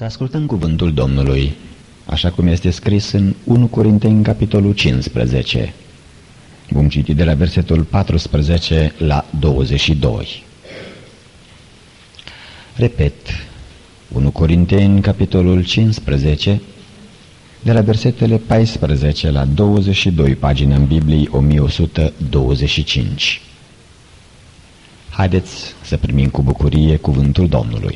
Să ascultăm cuvântul Domnului, așa cum este scris în 1 Corinteni, capitolul 15. Vom citi de la versetul 14 la 22. Repet, 1 Corinteni, capitolul 15, de la versetele 14 la 22, pagina în Biblie 1125. Haideți să primim cu bucurie cuvântul Domnului.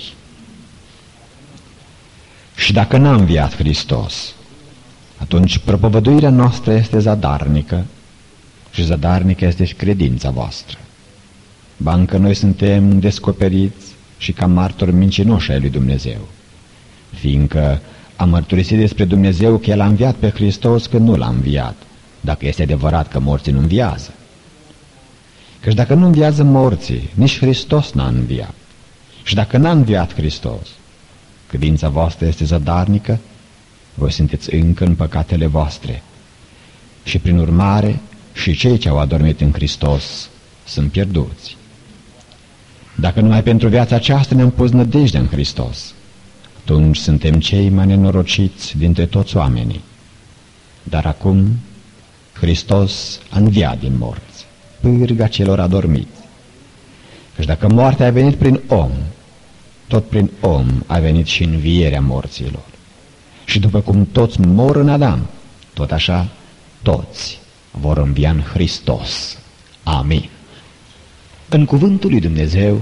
Și dacă n-a înviat Hristos, atunci propovăduirea noastră este zadarnică și zadarnică este și credința voastră. Ba încă noi suntem descoperiți și ca martori mincinoși ai lui Dumnezeu, fiindcă am mărturisit despre Dumnezeu că El a înviat pe Hristos, că nu L-a înviat, dacă este adevărat că morții nu înviază. Căci dacă nu înviază morții, nici Hristos n-a înviat. Și dacă n-a înviat Hristos, credința voastră este zadarnică, voi sunteți încă în păcatele voastre. Și prin urmare, și cei ce au adormit în Hristos sunt pierduți. Dacă numai pentru viața aceasta ne-am pus nădejdea în Hristos, atunci suntem cei mai nenorociți dintre toți oamenii. Dar acum Hristos a înviat din morți, pârga celor adormiți. Căci dacă moartea a venit prin om, tot prin om a venit și învierea morților. Și după cum toți mor în Adam, tot așa toți vor învia în Hristos. Amin. În cuvântul lui Dumnezeu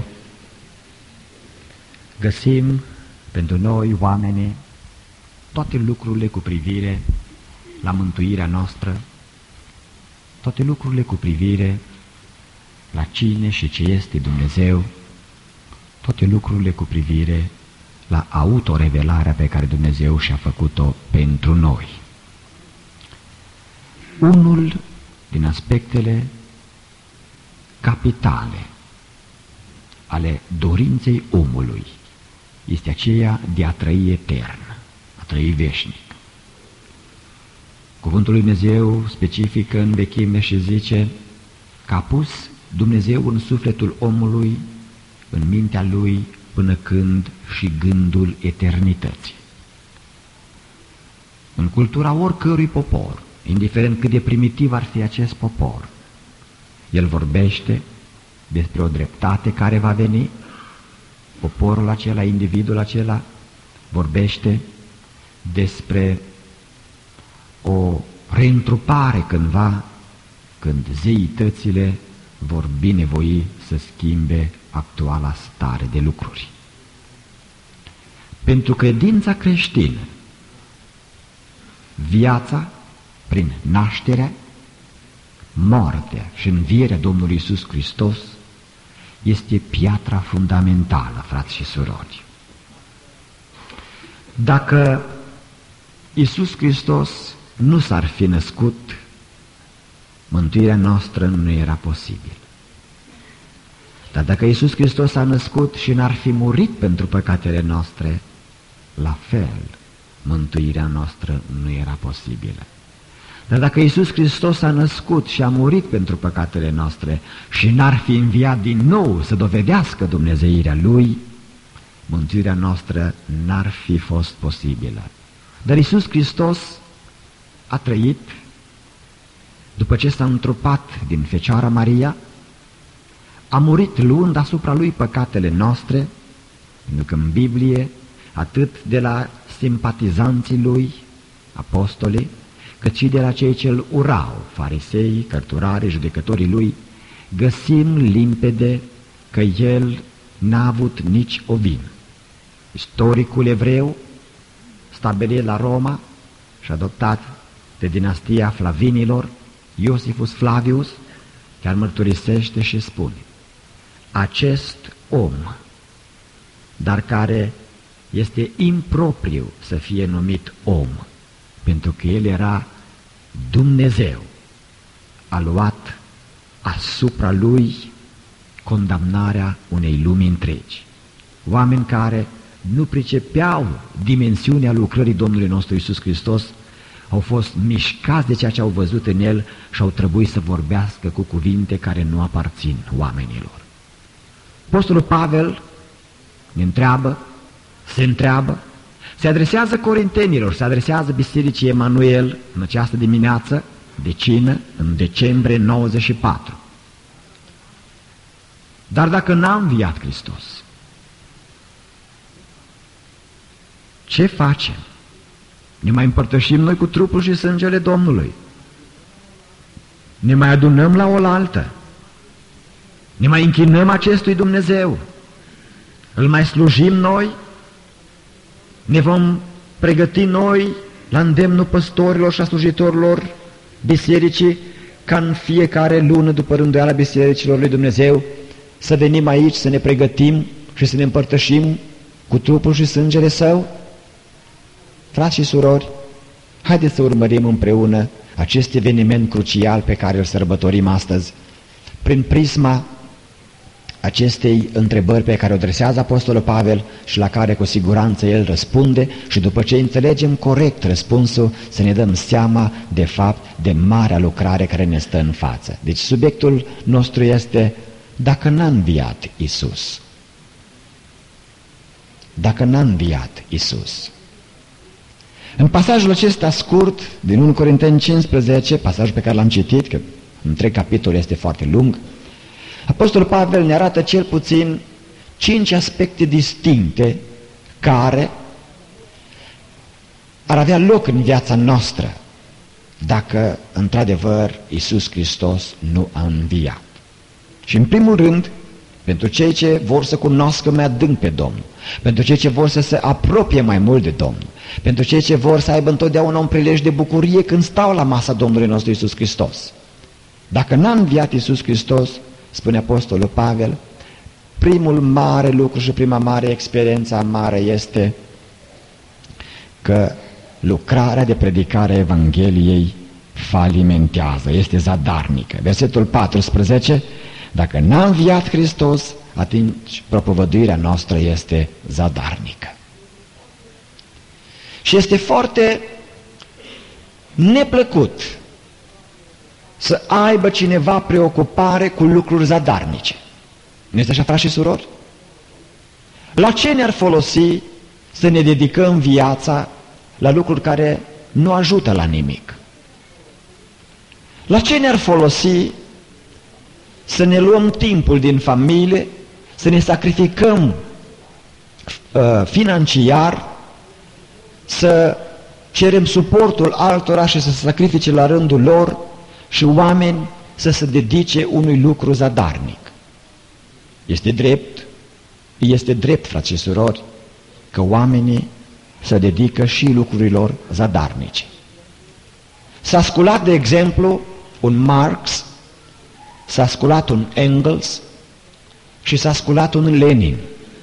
găsim pentru noi, oameni, toate lucrurile cu privire la mântuirea noastră, toate lucrurile cu privire la cine și ce este Dumnezeu, toate lucrurile cu privire la autorevelarea pe care Dumnezeu și-a făcut-o pentru noi. Unul din aspectele capitale ale dorinței omului este aceea de a trăi etern, a trăi veșnic. Cuvântul lui Dumnezeu specifică în vechime și zice că a pus Dumnezeu în sufletul omului, în mintea lui, până când și gândul eternității. În cultura oricărui popor, indiferent cât de primitiv ar fi acest popor, el vorbește despre o dreptate care va veni, poporul acela, individul acela, vorbește despre o reîntrupare cândva, când zeitățile vor binevoi să schimbe actuala stare de lucruri. Pentru credința creștină, viața prin nașterea, moartea și învierea Domnului Iisus Hristos este piatra fundamentală, frați și surori. Dacă Iisus Hristos nu s-ar fi născut, mântuirea noastră nu era posibil. Dar dacă Iisus Hristos s-a născut și n-ar fi murit pentru păcatele noastre, la fel, mântuirea noastră nu era posibilă. Dar dacă Iisus Hristos s-a născut și a murit pentru păcatele noastre și n-ar fi înviat din nou să dovedească dumnezeirea Lui, mântuirea noastră n-ar fi fost posibilă. Dar Iisus Hristos a trăit, după ce s-a întrupat din Fecioara Maria, a murit luând asupra Lui păcatele noastre, pentru că în Biblie, atât de la simpatizanții Lui, apostolii, cât și de la cei ce îl urau, farisei, cărturari, judecătorii Lui, găsim limpede că El n-a avut nici o vină. Istoricul evreu, stabilit la Roma și adoptat de dinastia Flavinilor, Iosifus Flavius, chiar mărturisește și spune: acest om, dar care este impropriu să fie numit om, pentru că el era Dumnezeu, a luat asupra lui condamnarea unei lumi întregi. Oameni care nu pricepeau dimensiunea lucrării Domnului nostru Iisus Hristos au fost mișcați de ceea ce au văzut în El și au trebuit să vorbească cu cuvinte care nu aparțin oamenilor. Apostolul Pavel se întreabă Se adresează corintenilor, se adresează Bisericii Emanuel în această dimineață de cină, în decembrie 94. Dar dacă n-a înviat Hristos, ce facem? Ne mai împărtășim noi cu trupul și sângele Domnului? Ne mai adunăm la oaltă? Ne mai închinăm acestui Dumnezeu? Îl mai slujim noi? Ne vom pregăti noi la îndemnul păstorilor și a slujitorilor bisericii ca în fiecare lună după rânduiala bisericilor lui Dumnezeu să venim aici, să ne pregătim și să ne împărtășim cu trupul și sângele Său? Frați și surori, haideți să urmărim împreună acest eveniment crucial pe care îl sărbătorim astăzi, prin prisma acestei întrebări pe care o adresează Apostolul Pavel și la care cu siguranță el răspunde, și după ce înțelegem corect răspunsul, să ne dăm seama de fapt de marea lucrare care ne stă în față. Deci subiectul nostru este: dacă n-a înviat Iisus? Dacă n-a înviat Iisus? În pasajul acesta scurt din 1 Corinteni 15, pasajul pe care l-am citit, că întreg capitolul este foarte lung, Apostolul Pavel ne arată cel puțin 5 aspecte distincte care ar avea loc în viața noastră dacă într-adevăr Iisus Hristos nu a înviat. Și în primul rând, pentru cei ce vor să cunoască mai adânc pe Domnul, pentru cei ce vor să se apropie mai mult de Domnul, pentru cei ce vor să aibă întotdeauna un prilej de bucurie când stau la masa Domnului nostru Iisus Hristos. Dacă n-a înviat Iisus Hristos, spune Apostolul Pavel, primul mare lucru și prima mare experiență amară este că lucrarea de predicare a Evangheliei falimentează, este zadarnică. Versetul 14, dacă n-a înviat Hristos, atunci propovăduirea noastră este zadarnică. Și este foarte neplăcut să aibă cineva preocupare cu lucruri zadarnice. Nu este așa, frați și surori? La ce ne-ar folosi să ne dedicăm viața la lucruri care nu ajută la nimic? La ce ne-ar folosi să ne luăm timpul din familie, să ne sacrificăm financiar, să cerem suportul altora și să se sacrifice la rândul lor și oameni să se dedice unui lucru zadarnic? Este drept, frați și surori, că oamenii se dedică și lucrurilor zadarnice. S-a sculat, de exemplu, un Marx, s-a sculat un Engels și s-a sculat un Lenin.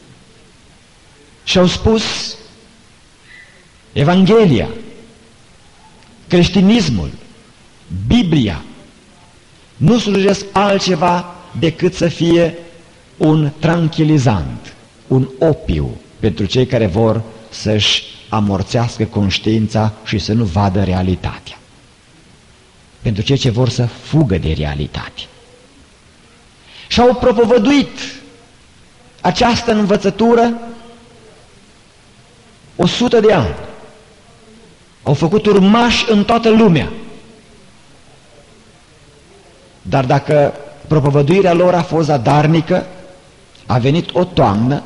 Și au spus: Evanghelia, creștinismul, Biblia nu slujesc altceva decât să fie un tranquilizant, un opiu pentru cei care vor să-și amorțească conștiința și să nu vadă realitatea, pentru cei ce vor să fugă de realitate. Și au propovăduit această învățătură 100 de ani. Au făcut urmași în toată lumea. Dar dacă propovăduirea lor a fost zadarnică, a venit o toamnă,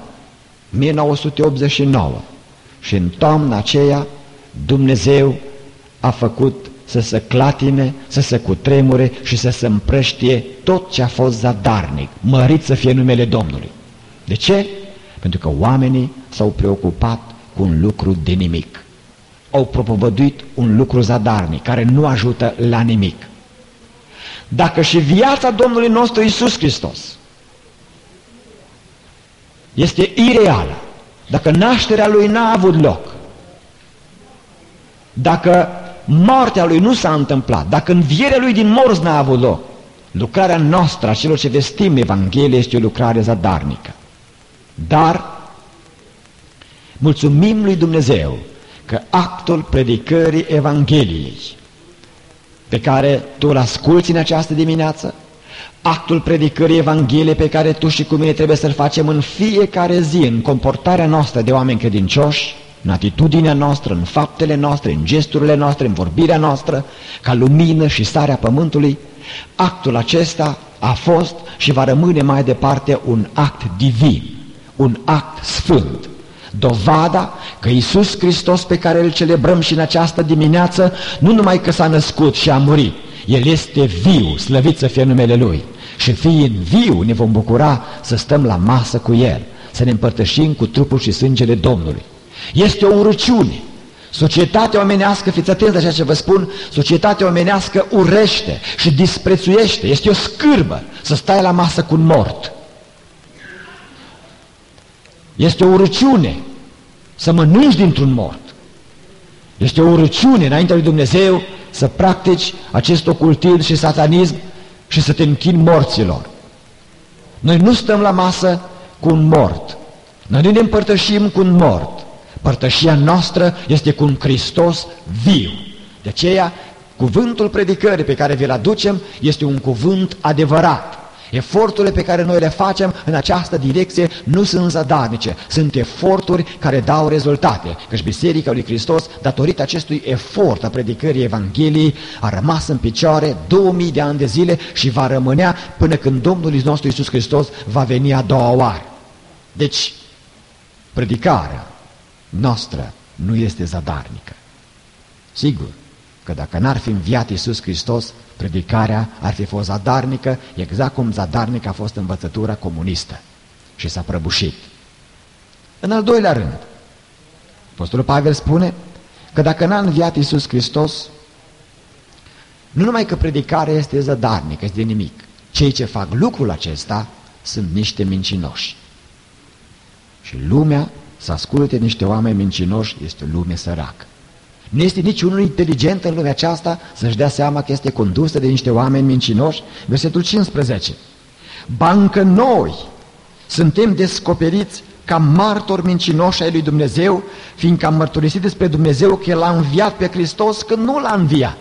1989, și în toamna aceea Dumnezeu a făcut să se clatine, să se cutremure și să se împrăștie tot ce a fost zadarnic, mărit să fie numele Domnului. De ce? Pentru că oamenii s-au preocupat cu un lucru de nimic. Au propovăduit un lucru zadarnic, care nu ajută la nimic. Dacă și viața Domnului nostru Iisus Hristos este ireală, dacă nașterea Lui n-a avut loc, dacă moartea Lui nu s-a întâmplat, dacă învierea Lui din morți n-a avut loc, lucrarea noastră, a celor ce vestim Evanghelia, este o lucrare zadarnică. Dar mulțumim lui Dumnezeu că actul predicării Evangheliei pe care tu îl asculți în această dimineață, actul predicării Evangheliei pe care tu și cu mine trebuie să-l facem în fiecare zi, în comportarea noastră de oameni credincioși, în atitudinea noastră, în faptele noastre, în gesturile noastre, în vorbirea noastră, ca lumină și sarea pământului, actul acesta a fost și va rămâne mai departe un act divin, un act sfânt. Dovada că Iisus Hristos, pe care îl celebrăm și în această dimineață, nu numai că s-a născut și a murit, El este viu, slăvit să fie numele Lui. Și fiind viu, ne vom bucura să stăm la masă cu El, să ne împărtășim cu trupul și sângele Domnului. Este o urăciune. Societatea omenească, fiți atenți la ceea ce vă spun, societatea omenească urăște și disprețuiește. Este o scârbă să stai la masă cu un mort. Este o urăciune să mănânci dintr-un mort. Este o urăciune înaintea lui Dumnezeu să practici acest ocultism și satanism și să te închini morților. Noi nu stăm la masă cu un mort. Noi nu ne împărtășim cu un mort. Părtășia noastră este cu un Hristos viu. De aceea, cuvântul predicării pe care vi-l aducem este un cuvânt adevărat. Eforturile pe care noi le facem în această direcție nu sunt zadarnice, sunt eforturi care dau rezultate. Căci Biserica lui Hristos, datorită acestui efort a predicării Evangheliei, a rămas în picioare 2000 de ani de zile și va rămânea până când Domnul nostru Iisus Hristos va veni a doua oară. Deci, predicarea noastră nu este zadarnică. Sigur că dacă n-ar fi înviat Iisus Hristos, predicarea ar fi fost zadarnică, exact cum zadarnică a fost învățătura comunistă și s-a prăbușit. În al doilea rând, Apostolul Pavel spune că dacă n-a înviat Iisus Hristos, nu numai că predicarea este zadarnică, este de nimic. Cei ce fac lucrul acesta sunt niște mincinoși. Și lumea să asculte niște oameni mincinoși este o lume săracă. Nu este niciunul inteligent în lumea aceasta să-și dea seama că este condusă de niște oameni mincinoși. Versetul 15. Bancă noi suntem descoperiți ca martori mincinoși ai lui Dumnezeu, fiindcă am mărturisit despre Dumnezeu că El a înviat pe Hristos când nu L-a înviat.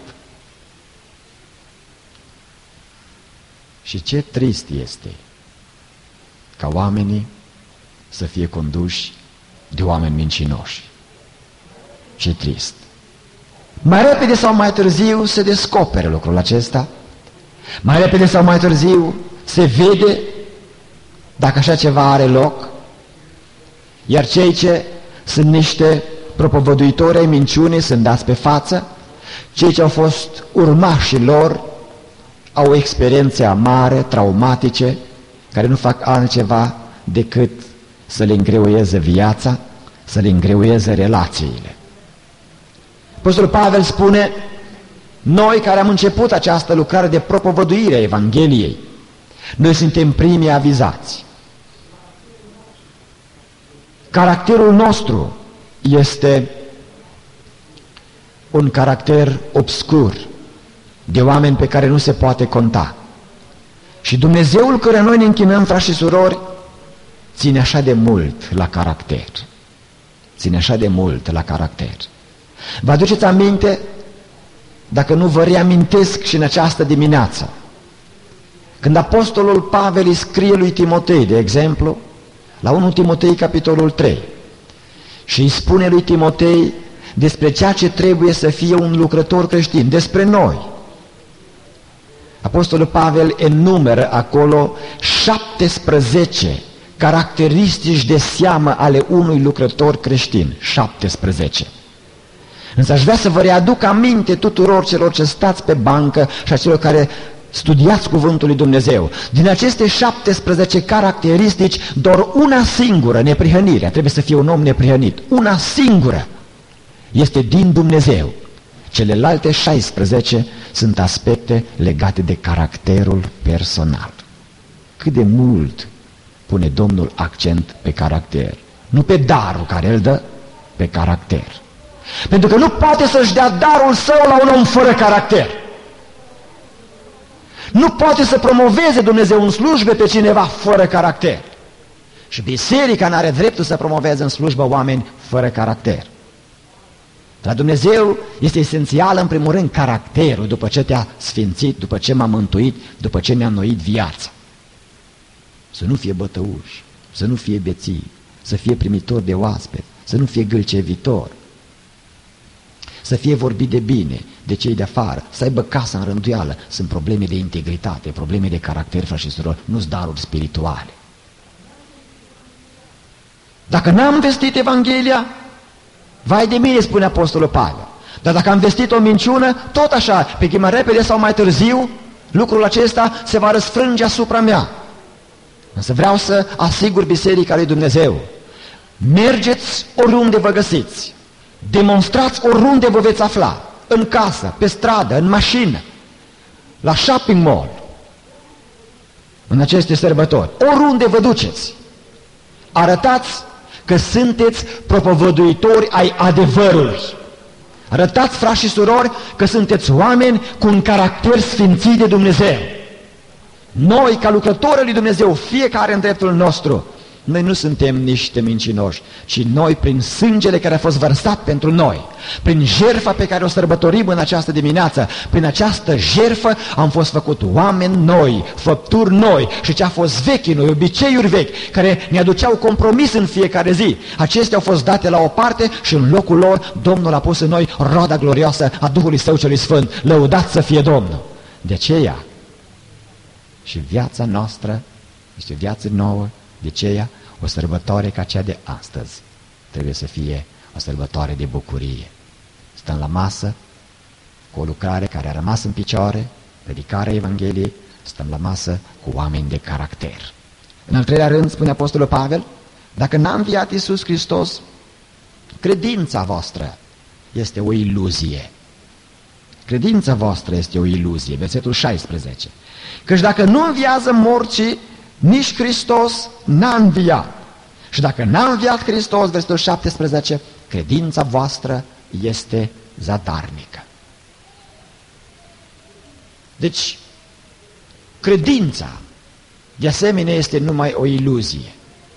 Și ce trist este ca oamenii să fie conduși de oameni mincinoși. Ce trist! Mai repede sau mai târziu se descopere lucrul acesta, mai repede sau mai târziu se vede dacă așa ceva are loc, iar cei ce sunt niște propovăduitori ai minciunii sunt dați pe față, cei ce au fost urmașii lor au experiențe amare, traumatice, care nu fac altceva decât să le îngreuieze viața, să le îngreuieze relațiile. Apostolul Pavel spune, noi care am început această lucrare de propovăduire a Evangheliei, noi suntem primii avizați. Caracterul nostru este un caracter obscur, de oameni pe care nu se poate conta. Și Dumnezeul căruia noi ne închinăm, frați și surori, ține așa de mult la caracter. Ține așa de mult la caracter. Vă aduceți aminte, dacă nu vă reamintesc și în această dimineață, când apostolul Pavel îi scrie lui Timotei, de exemplu, la 1 Timotei, capitolul 3, și îi spune lui Timotei despre ceea ce trebuie să fie un lucrător creștin, despre noi. Apostolul Pavel enumeră acolo 17 caracteristici de seamă ale unui lucrător creștin. 17. Însă aș vrea să vă readuc aminte tuturor celor ce stați pe bancă și a celor care studiați cuvântul lui Dumnezeu. Din aceste 17 caracteristici, doar una singură, neprihănirea, trebuie să fie un om neprihănit. Una singură este din Dumnezeu. Celelalte 16 sunt aspecte legate de caracterul personal. Cât de mult pune Domnul accent pe caracter. Nu pe darul care îl dă, pe caracter. Pentru că nu poate să-și dea darul său la un om fără caracter. Nu poate să promoveze Dumnezeu în slujbe pe cineva fără caracter. Și biserica n-are dreptul să promoveze în slujbă oameni fără caracter. La Dumnezeu este esențial, în primul rând, caracterul, după ce te-a sfințit, după ce m-a mântuit, după ce mi-a înnoit viața. Să nu fie bătăuși, să nu fie beții, să fie primitor de oaspeți, să nu fie gâlcevitor, să fie vorbit de bine de cei de afară, să aibă casa în rânduială. Sunt probleme de integritate, probleme de caracter, frați și surori, nu-s daruri spirituale. Dacă n-am vestit Evanghelia, vai de mine, spune Apostolul Pavel. Dar dacă am vestit o minciună, tot așa, pe mai repede sau mai târziu, lucrul acesta se va răsfrânge asupra mea. Însă vreau să asigur Biserica lui Dumnezeu, mergeți oriunde vă găsiți, demonstrați oriunde vă veți afla, în casă, pe stradă, în mașină, la shopping mall, în aceste sărbători, oriunde vă duceți, arătați că sunteți propovăduitori ai adevărului. Arătați, frați și surori, că sunteți oameni cu un caracter sfințit de Dumnezeu. Noi, ca lucrători lui Dumnezeu, fiecare în dreptul nostru, noi nu suntem niște mincinoși, ci noi, prin sângele care a fost vărsat pentru noi, prin jertfa pe care o sărbătorim în această dimineață, prin această jertfă am fost făcut oameni noi, făpturi noi, și ce a fost vechi în noi, obiceiuri vechi, care ne aduceau compromis în fiecare zi, acestea au fost date la o parte și în locul lor Domnul a pus în noi roada glorioasă a Duhului Său celui Sfânt. Lăudat să fie Domnul! De aceea și viața noastră este o viață nouă. De aceea, o sărbătoare ca cea de astăzi trebuie să fie o sărbătoare de bucurie. Stăm la masă cu o lucrare care a rămas în picioare, predicarea Evangheliei, stăm la masă cu oameni de caracter. În al treilea rând, spune Apostolul Pavel, dacă n-a înviat Iisus Hristos, credința voastră este o iluzie. Credința voastră este o iluzie. Versetul 16. Căci dacă nu înviază morții, nici Hristos n-a înviat. Și dacă n-a înviat Hristos, versetul 17, credința voastră este zadarnică. Deci, credința, de asemenea, este numai o iluzie.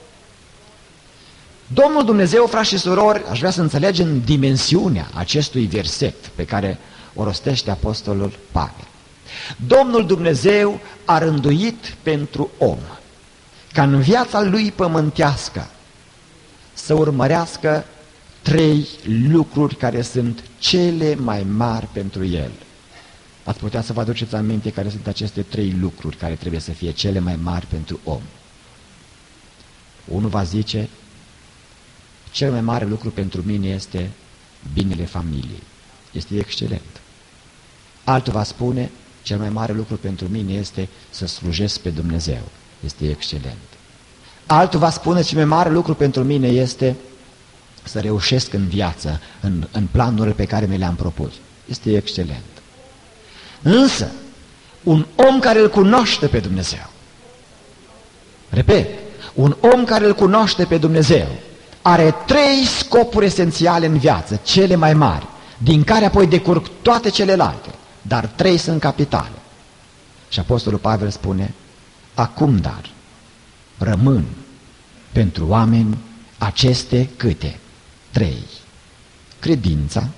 Domnul Dumnezeu, frați și surori, aș vrea să înțelegem dimensiunea acestui verset pe care o rostește Apostolul Pavel. Domnul Dumnezeu a rânduit pentru om ca în viața lui pământească să urmărească 3 lucruri care sunt cele mai mari pentru el. Ați putea să vă aduceți aminte care sunt aceste 3 lucruri care trebuie să fie cele mai mari pentru om. Unul va zice, cel mai mare lucru pentru mine este binele familiei. Este excelent. Altul va spune, cel mai mare lucru pentru mine este să slujesc pe Dumnezeu. Este excelent. Altul va spune, cel mai mare lucru pentru mine este să reușesc în viață, în planurile pe care mi le-am propus. Este excelent. Însă, un om care îl cunoaște pe Dumnezeu, repet, un om care îl cunoaște pe Dumnezeu, are 3 scopuri esențiale în viață, cele mai mari, din care apoi decurg toate celelalte, dar 3 sunt capitale. Și Apostolul Pavel spune, acum dar rămân pentru oameni aceste câte? 3. Credința,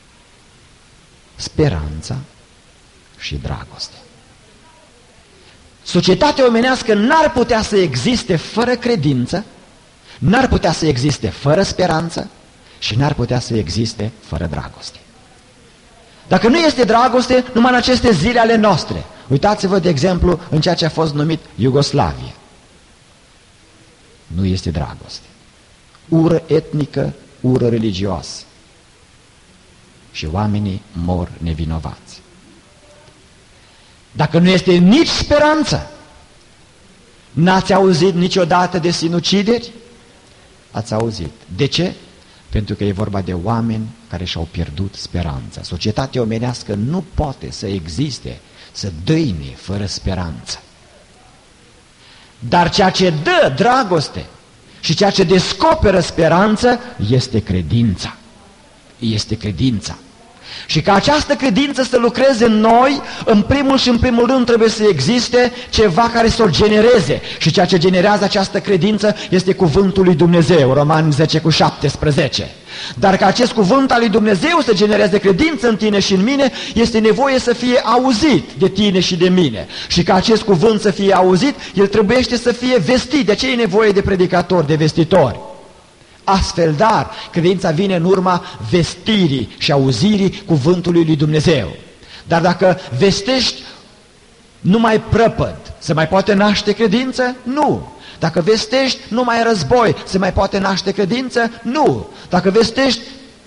speranța și dragoste. Societatea omenească n-ar putea să existe fără credință, n-ar putea să existe fără speranță și n-ar putea să existe fără dragoste. Dacă nu este dragoste, numai în aceste zile ale noastre, uitați-vă de exemplu în ceea ce a fost numit Iugoslavia. Nu este dragoste. Ură etnică, ură religioasă. Și oamenii mor nevinovați. Dacă nu este nici speranță, n-ați auzit niciodată de sinucideri? Ați auzit. De ce? Pentru că e vorba de oameni care și-au pierdut speranța. Societatea omenească nu poate să existe, să dăine fără speranță. Dar ceea ce dă dragoste și ceea ce descoperă speranță este credința. Este credința. Și ca această credință să lucreze în noi, în primul și în primul rând trebuie să existe ceva care să o genereze. Și ceea ce generează această credință este cuvântul lui Dumnezeu, Romani 10:17. Dar ca acest cuvânt al lui Dumnezeu să genereze credință în tine și în mine, este nevoie să fie auzit de tine și de mine. Și ca acest cuvânt să fie auzit, el trebuiește să fie vestit. De aceea e nevoie de predicatori, de vestitori. Astfel, dar, credința vine în urma vestirii și auzirii cuvântului lui Dumnezeu. Dar dacă vestești numai prăpăd, se mai poate naște credință? Nu. Dacă vestești numai război, se mai poate naște credință? Nu. Dacă vestești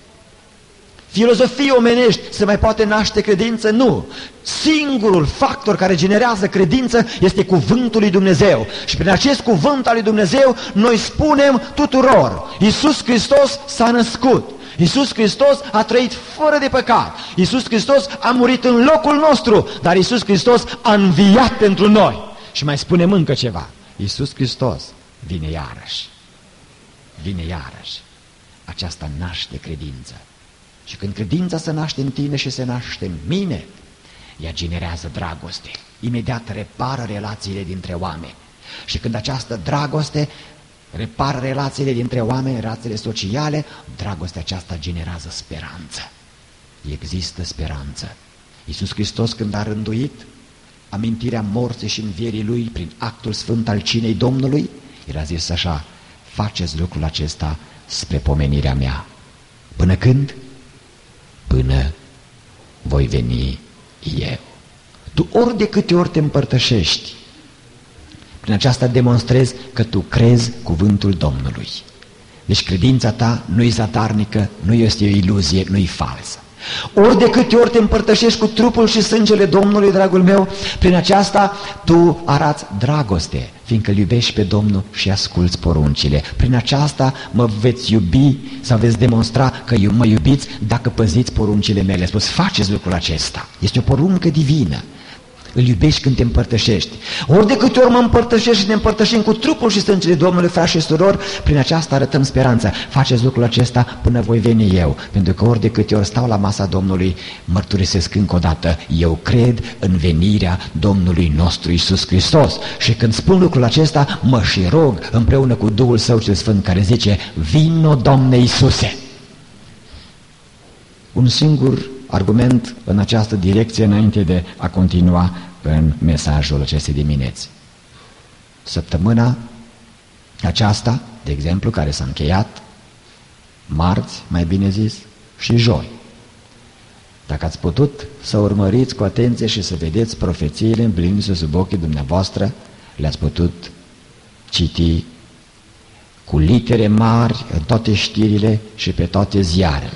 filozofii omenești, se mai poate naște credință? Nu. Singurul factor care generează credință este cuvântul lui Dumnezeu. Și prin acest cuvânt al lui Dumnezeu noi spunem tuturor: Iisus Hristos s-a născut. Iisus Hristos a trăit fără de păcat. Iisus Hristos a murit în locul nostru, dar Iisus Hristos a înviat pentru noi. Și mai spunem încă ceva: Iisus Hristos vine iarăși. Vine iarăși. Aceasta naște credință. Și când credința se naște în tine și se naște în mine, ea generează dragoste. Imediat repară relațiile dintre oameni. Și când această dragoste repară relațiile dintre oameni, relațiile sociale, dragostea aceasta generează speranță. Există speranță. Iisus Hristos, când a rânduit amintirea morții și învierii Lui prin actul sfânt al cinei Domnului, el a zis așa: faceți lucrul acesta spre pomenirea mea. Până când? Până voi veni eu. Tu ori de câte ori te împărtășești, prin aceasta demonstrezi că tu crezi cuvântul Domnului. Deci credința ta nu-i zadarnică, nu este o iluzie, nu-i falsă. Ori de câte ori te împărtășești cu trupul și sângele Domnului, dragul meu, prin aceasta tu arăți dragoste, fiindcă îl iubești pe Domnul și asculți poruncile. Prin aceasta mă veți iubi sau veți demonstra că mă iubiți dacă păziți poruncile mele. Spus, faceți lucrul acesta. Este o poruncă divină. Îl iubești când te împărtășești. Ori de câte ori mă împărtășești și ne împărtășim cu trupul și sângele Domnului, frați și surori, prin aceasta arătăm speranța. Faceți lucrul acesta până voi veni eu. Pentru că ori de câte ori stau la masa Domnului, mărturisesc încă o dată: eu cred în venirea Domnului nostru Iisus Hristos. Și când spun lucrul acesta, mă și rog împreună cu Duhul Său cel Sfânt, care zice: vino, Doamne Iisuse. Un singur argument în această direcție înainte de a continua în mesajul acestei dimineți. Săptămâna aceasta, de exemplu, care s-a încheiat, marți, mai bine zis, și joi. Dacă ați putut să urmăriți cu atenție și să vedeți profețiile împlinindu-se sub ochii dumneavoastră, le-ați putut citi cu litere mari în toate știrile și pe toate ziarele.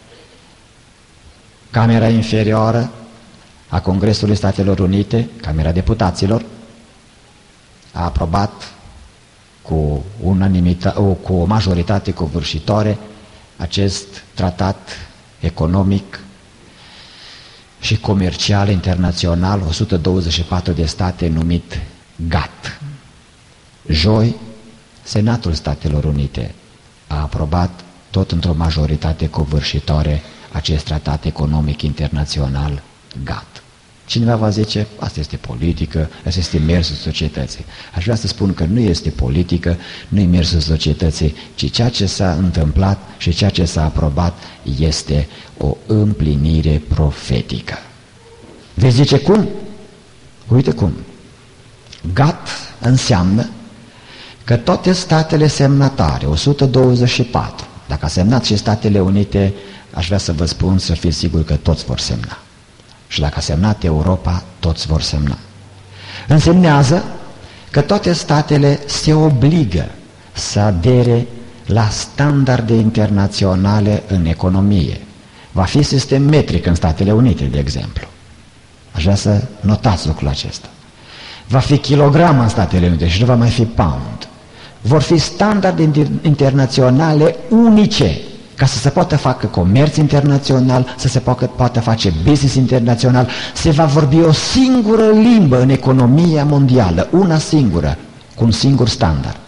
Camera inferioară a Congresului Statelor Unite, Camera Deputaților, a aprobat cu o majoritate covârșitoare acest tratat economic și comercial internațional, 124 de state, numit GATT. Joi, Senatul Statelor Unite a aprobat tot într-o majoritate covârșitoare acest tratat economic internațional GATT. Cineva va zice: asta este politică, asta este mersul societății. Aș vrea să spun că nu este politică, nu e mersul societății, ci ceea ce s-a întâmplat și ceea ce s-a aprobat este o împlinire profetică. Veți zice cum? Uite cum. GATT înseamnă că toate statele semnatare, 124, dacă a semnat și Statele Unite, aș vrea să vă spun, să fiți siguri că toți vor semna. Și dacă a semnat Europa, toți vor semna. Însemnează că toate statele se obligă să adere la standarde internaționale în economie. Va fi sistem metric în Statele Unite, de exemplu. Aș vrea să notați lucrul acesta. Va fi kilogram în Statele Unite și nu va mai fi pound. Vor fi standarde internaționale unice, ca să se poată face comerț internațional, să se poată face business internațional. Se va vorbi o singură limbă în economia mondială, una singură, cu un singur standard.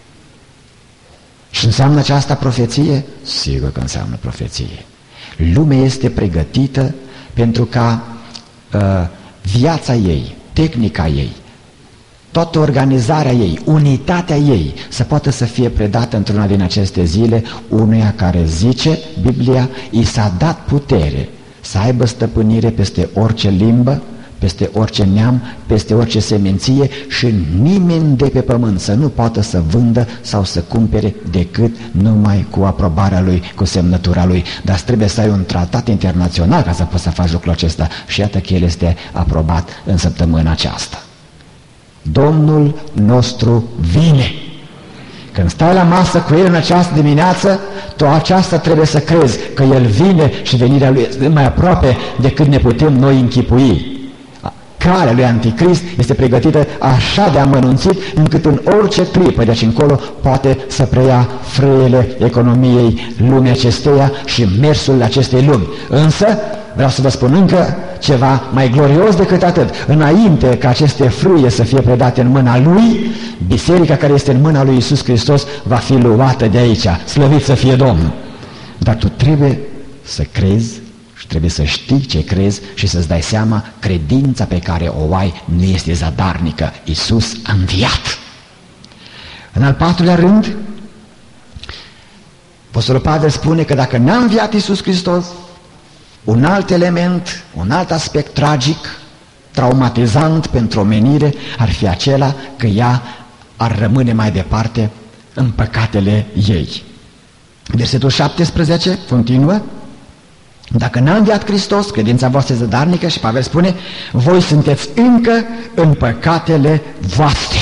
Și înseamnă aceasta profeție? Sigur că înseamnă profeție. Lumea este pregătită pentru ca viața ei, tehnica ei, toată organizarea ei, unitatea ei să poată să fie predată într-una din aceste zile unuia care, zice Biblia, i s-a dat putere să aibă stăpânire peste orice limbă, peste orice neam, peste orice seminție și nimeni de pe pământ să nu poată să vândă sau să cumpere decât numai cu aprobarea lui, cu semnătura lui. Dar trebuie să ai un tratat internațional ca să poți să faci lucrul acesta și iată că el este aprobat în săptămâna aceasta. Domnul nostru vine. Când stai la masă cu el în această dimineață, tu aceasta trebuie să crezi că el vine și venirea lui este mai aproape decât ne putem noi închipui. Calea lui Anticrist este pregătită așa de amănunțit încât în orice clipă de aici încolo poate să preia frâiele economiei lumii acesteia și mersul acestei lumi. Însă vreau să vă spun încă ceva mai glorios decât atât. Înainte ca aceste frâie să fie predate în mâna lui, biserica care este în mâna lui Iisus Hristos va fi luată de aici. Slăvit să fie Domnul! Dar tu trebuie să crezi și trebuie să știi ce crezi și să-ți dai seama, credința pe care o ai nu este zadarnică. Iisus a înviat. În al patrulea rând, Apostolul Pavel spune că dacă n-a înviat Iisus Hristos, un alt element, un alt aspect tragic, traumatizant pentru omenire, ar fi acela că ea ar rămâne mai departe în păcatele ei. Versetul 17 continuă: dacă n-a înviat Hristos, credința voastră este zadarnică, și Pavel spune, voi sunteți încă în păcatele voastre.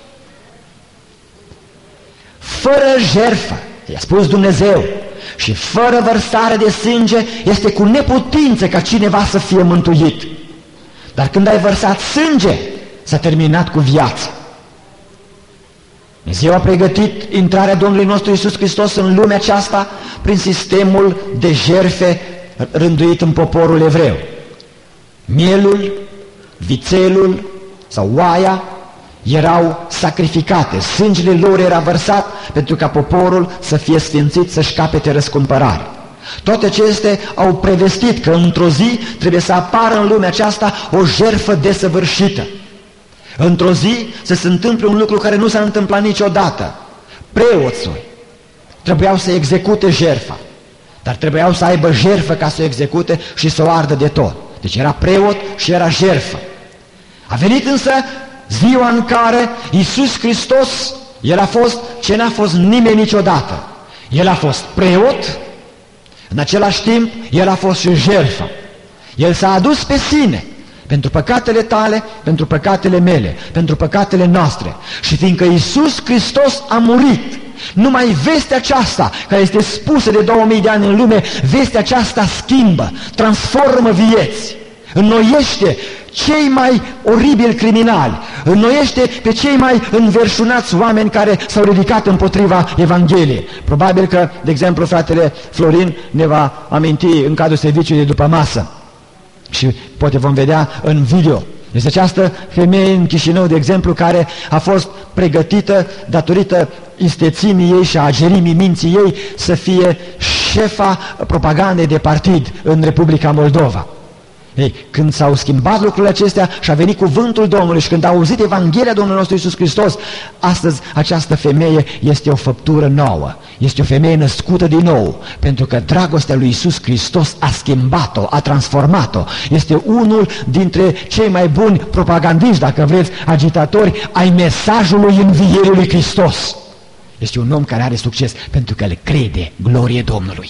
Fără jertfă, i-a spus Dumnezeu, și fără vărsare de sânge este cu neputință ca cineva să fie mântuit. Dar când ai vărsat sânge, s-a terminat cu viața. Dumnezeu a pregătit intrarea Domnului nostru Iisus Hristos în lumea aceasta prin sistemul de jertfe rânduit în poporul evreu. Mielul, vițelul sau oaia erau sacrificate, sângele lor era vărsat pentru ca poporul să fie sfințit, să-și capete răscumpărare. Toate acestea au prevestit că într-o zi trebuie să apară în lumea aceasta o jertfă desăvârșită. Într-o zi să se întâmple un lucru care nu s-a întâmplat niciodată. Preoții trebuiau să execute jertfa, dar trebuiau să aibă jertfă ca să o execute și să o ardă de tot. Deci era preot și era jertfă. A venit însă ziua în care Iisus Hristos, El a fost ce n-a fost nimeni niciodată. El a fost preot, în același timp El a fost și jertfă. El s-a adus pe sine pentru păcatele tale, pentru păcatele mele, pentru păcatele noastre. Și fiindcă Iisus Hristos a murit, numai vestea aceasta, care este spusă de 2000 de ani în lume, vestea aceasta schimbă, transformă vieți, înnoiește cei mai oribili criminali, înnoiește pe cei mai înverșunați oameni care s-au ridicat împotriva Evangheliei. Probabil că, de exemplu, fratele Florin ne va aminti în cadrul serviciului de după masă și poate vom vedea în video. Este această femeie în Chișinău, de exemplu, care a fost pregătită datorită istețimii ei și a agerimii minții ei să fie șefa propagandei de partid în Republica Moldova. Ei, când s-au schimbat lucrurile acestea și a venit cuvântul Domnului și când a auzit Evanghelia Domnului nostru Iisus Hristos, astăzi această femeie este o făptură nouă, este o femeie născută din nou, pentru că dragostea lui Iisus Hristos a schimbat-o, a transformat-o. Este unul dintre cei mai buni propagandiști, dacă vreți, agitatori ai mesajului învierii lui Hristos. Este un om care are succes pentru că îl crede, glorie Domnului.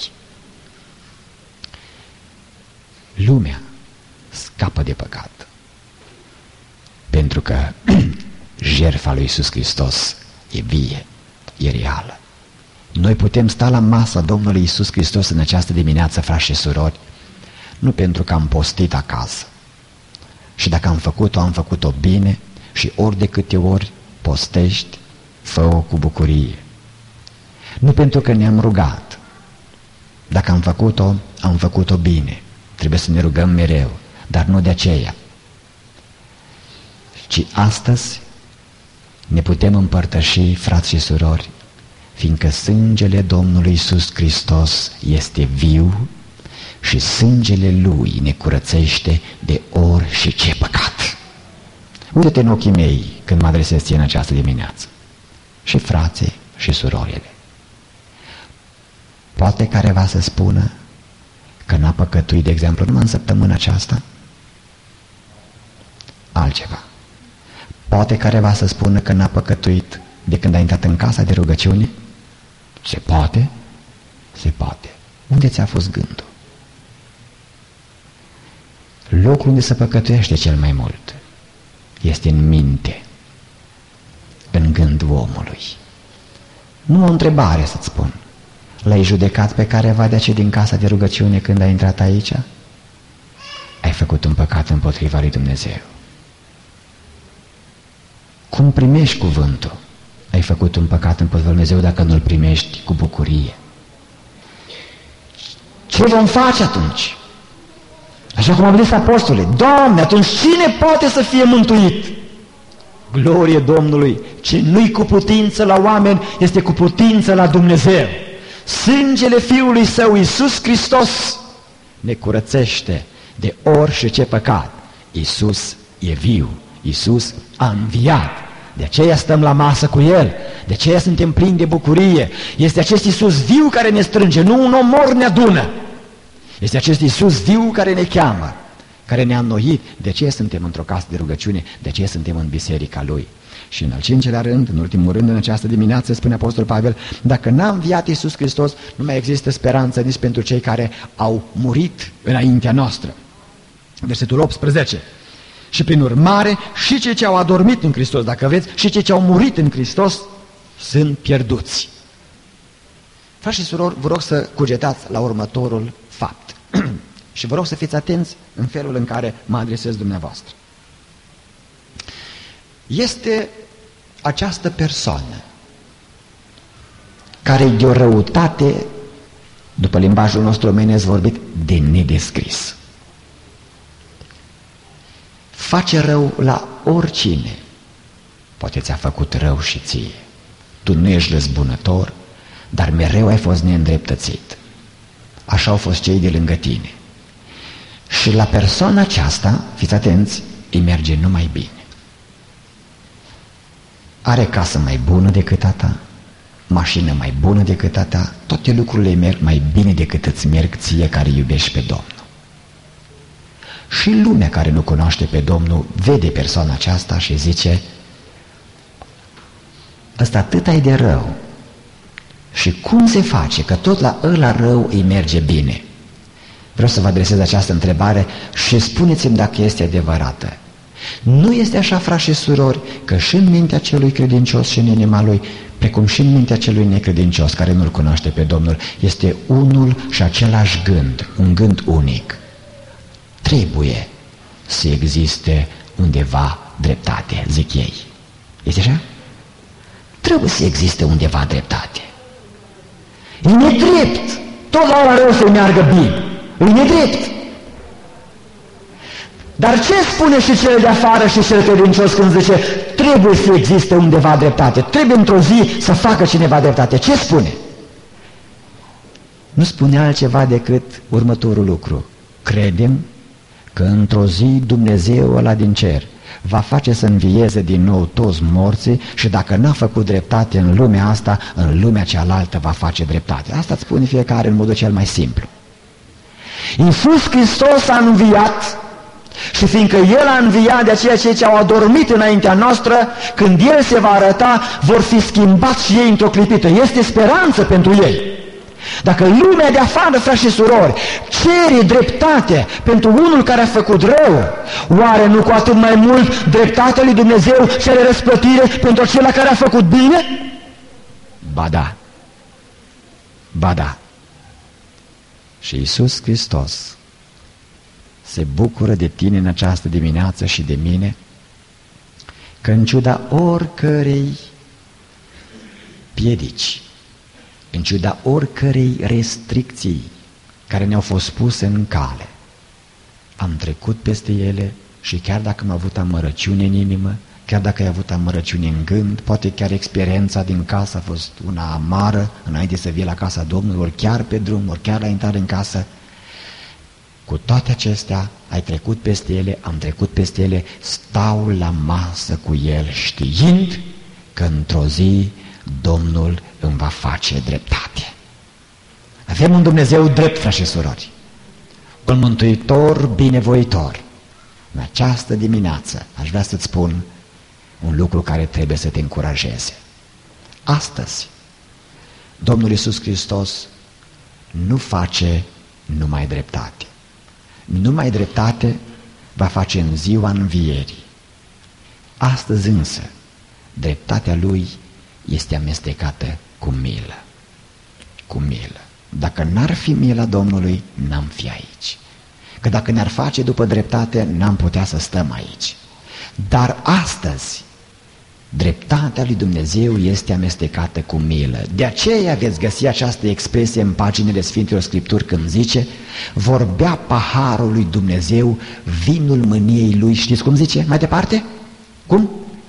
Lumea scapă de păcat pentru că jertfa lui Iisus Hristos e vie, e reală. Noi putem sta la masa Domnului Iisus Hristos în această dimineață, frați și surori, nu pentru că am postit acasă și dacă am făcut-o bine și ori de câte ori postești, fă-o cu bucurie. Nu pentru că ne-am rugat, dacă am făcut-o bine, trebuie să ne rugăm mereu, dar nu de aceea, ci astăzi ne putem împărtăși, frați și surori, fiindcă sângele Domnului Iisus Hristos este viu și sângele Lui ne curățește de ori și ce păcat. Uite-te în ochii mei când mă adresez ție în această dimineață, și frații și surorile. Poate careva să spună că n-a păcătuit, de exemplu, numai în săptămâna aceasta? altceva. Poate careva să spună că n-a păcătuit de când a intrat în casa de rugăciune? Se poate? Se poate. Unde ți-a fost gândul? Locul unde se păcătuiește cel mai mult este în minte, în gândul omului. Nu o întrebare să-ți spun. L-ai judecat pe careva de aceea din casa de rugăciune când ai intrat aici? Ai făcut un păcat împotriva lui Dumnezeu. Cum primești cuvântul? Ai făcut un păcat împotriva lui Dumnezeu dacă nu-l primești cu bucurie. Ce vom face atunci? Așa cum au zis apostolii, Doamne, atunci cine poate să fie mântuit? Glorie Domnului! Ce nu-i cu putință la oameni, este cu putință la Dumnezeu. Sângele Fiului Său, Iisus Hristos, ne curățește de orice păcat. Iisus e viu, Iisus a înviat. De aceea stăm la masă cu El, de aceea suntem plini de bucurie. Este acest Iisus viu care ne strânge, nu un om mort ne adună. Este acest Iisus viu care ne cheamă, care ne-a înnoit. De aceea suntem într-o casă de rugăciune, de aceea suntem în biserica Lui. Și în al cincelea rând, în ultimul rând, în această dimineață, spune Apostolul Pavel, dacă n-a înviat Iisus Hristos, nu mai există speranță nici pentru cei care au murit înaintea noastră. Versetul 18. Și prin urmare, și cei ce au adormit în Hristos, dacă vreți, și cei ce au murit în Hristos, sunt pierduți. Frați și surori, vă rog să cugetați la următorul fapt. Și vă rog să fiți atenți în felul în care mă adresez dumneavoastră. Este această persoană care e de o răutate, după limbajul nostru omenesc vorbit, de nedescris. Face rău la oricine. Poate ți-a făcut rău și ție. Tu nu ești răzbunător, dar mereu ai fost neîndreptățit. Așa au fost cei de lângă tine. Și la persoana aceasta, fiți atenți, îi merge numai bine. Are casă mai bună decât a ta, mașină mai bună decât a ta, toate lucrurile merg mai bine decât îți merg ție care iubești pe Domnul. Și lumea care nu cunoaște pe Domnul vede persoana aceasta și zice, ăsta atât ai de rău. Și cum se face că tot la ăla rău îi merge bine? Vreau să vă adresez această întrebare și spuneți-mi dacă este adevărată. Nu este așa, frați și surori, că și în mintea celui credincios și în inima lui, precum și în mintea celui necredincios care nu-L cunoaște pe Domnul, este unul și același gând, un gând unic. Trebuie să existe undeva dreptate, zic ei. Este așa? Trebuie să existe undeva dreptate. E nedrept. Tot la ora rău să-i meargă bine. E nedrept. Dar ce spune și cel de afară și cel credincios când zice trebuie să existe undeva dreptate, trebuie într-o zi să facă cineva dreptate? Ce spune? Nu spune altceva decât următorul lucru. Credem că într-o zi Dumnezeu ăla din cer va face să învieze din nou toți morții și dacă n-a făcut dreptate în lumea asta, în lumea cealaltă va face dreptate. Asta îți spune fiecare în modul cel mai simplu. Iisus Hristos a înviat și fiindcă El a înviat, de aceea cei ce au adormit înaintea noastră, când El se va arăta, vor fi schimbați și ei într-o clipită. Este speranță pentru ei. Dacă lumea de afară, frați și surori, cere dreptate pentru unul care a făcut rău, oare nu cu atât mai mult dreptatea lui Dumnezeu cere răsplătire pentru acela care a făcut bine? Ba da. Ba da. Și Iisus Hristos se bucură de tine în această dimineață și de mine, că în ciuda oricărei piedici, în ciuda oricărei restricții care ne-au fost puse în cale, am trecut peste ele și chiar dacă am avut amărăciune în inimă, chiar dacă ai avut amărăciune în gând, poate chiar experiența din casă a fost una amară înainte să vii la casa Domnului, ori chiar pe drum, ori chiar la intrare în casă, cu toate acestea ai trecut peste ele, am trecut peste ele, stau la masă cu El știind că într-o zi Domnul îmi va face dreptate. Avem un Dumnezeu drept, frați și surori, un mântuitor binevoitor, În această dimineață aș vrea să-ți spun un lucru care trebuie să te încurajeze. Astăzi, Domnul Iisus Hristos nu face numai dreptate. Numai dreptate va face în ziua învierii. Astăzi însă, dreptatea Lui este amestecată cu milă. Cu milă. Dacă n-ar fi mila Domnului, n-am fi aici. Că dacă ne-ar face după dreptate, n-am putea să stăm aici. Dar astăzi, dreptatea lui Dumnezeu este amestecată cu milă. De aceea veți găsi această expresie în paginile Sfintelor Scripturi când zice: vorbea paharul lui Dumnezeu, vinul mâniei lui. Știți cum zice mai departe? Cum?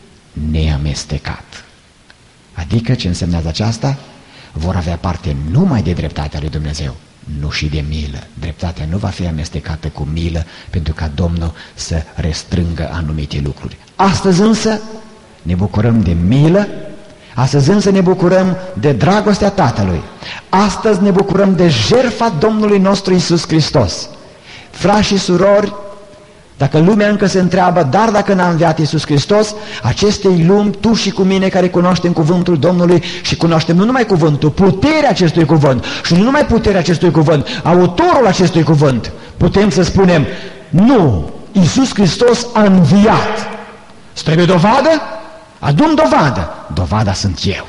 Neamestecat. Adică ce însemnează aceasta? Vor avea parte numai de dreptatea lui Dumnezeu, nu și de milă. Dreptatea nu va fi amestecată cu milă pentru ca Domnul să restrângă anumite lucruri. Astăzi însă ne bucurăm de milă, astăzi însă ne bucurăm de dragostea Tatălui, astăzi ne bucurăm de jertfa Domnului nostru Iisus Hristos. Frați și surori, dacă lumea încă se întreabă, dar dacă n-a înviat Iisus Hristos, acestei lumi, tu și cu mine care cunoaștem cuvântul Domnului și cunoaștem nu numai cuvântul, puterea acestui cuvânt și nu numai puterea acestui cuvânt, autorul acestui cuvânt, putem să spunem: nu, Iisus Hristos a înviat. Îți trebuie dovadă? Adu-mi dovadă. Dovada sunt eu.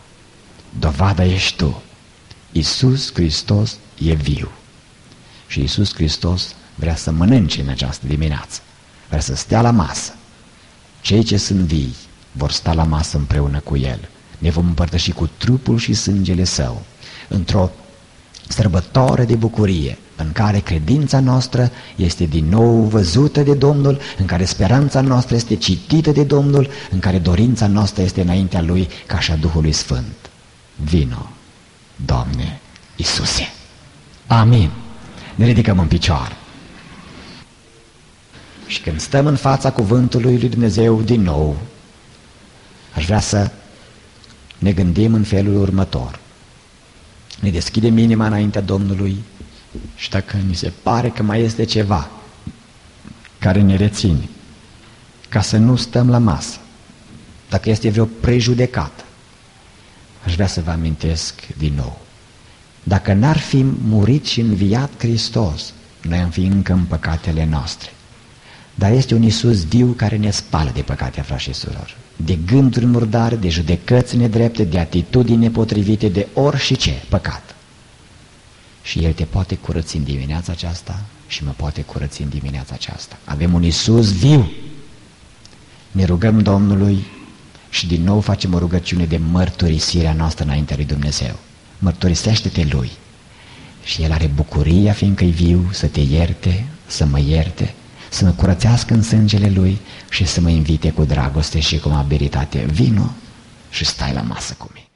Dovada ești tu. Iisus Hristos e viu. Și Iisus Hristos vrea să mănânce în această dimineață. Vrea să stea la masă. Cei ce sunt vii vor sta la masă împreună cu El. Ne vom împărtăși cu trupul și sângele Său într-o sărbătoare de bucurie, în care credința noastră este din nou văzută de Domnul, în care speranța noastră este citită de Domnul, în care dorința noastră este înaintea Lui ca și a Duhului Sfânt. Vino, Doamne Iisuse! Amin! Ne ridicăm în picioare. Și când stăm în fața cuvântului lui Dumnezeu din nou, aș vrea să ne gândim în felul următor. Ne deschidem inima înaintea Domnului și dacă ni se pare că mai este ceva care ne reține ca să nu stăm la masă, dacă este vreo prejudecată, aș vrea să vă amintesc din nou. Dacă n-ar fi murit și înviat Hristos, noi am fi încă în păcatele noastre. Dar este un Iisus viu care ne spală de păcate, frați și surori, de gânduri murdare, de judecăți nedrepte, de atitudini nepotrivite, de orice păcat. Și El te poate curăți în dimineața aceasta și mă poate curăți în dimineața aceasta. Avem un Iisus viu. Ne rugăm Domnului și din nou facem o rugăciune de mărturisire a noastră înaintea lui Dumnezeu. Mărturisește-te Lui și El are bucuria, fiindcă-i viu, să te ierte, să mă ierte, să mă curățească în sângele Lui și să mă invite cu dragoste și cu amabilitate. Vino și stai la masă cu mine.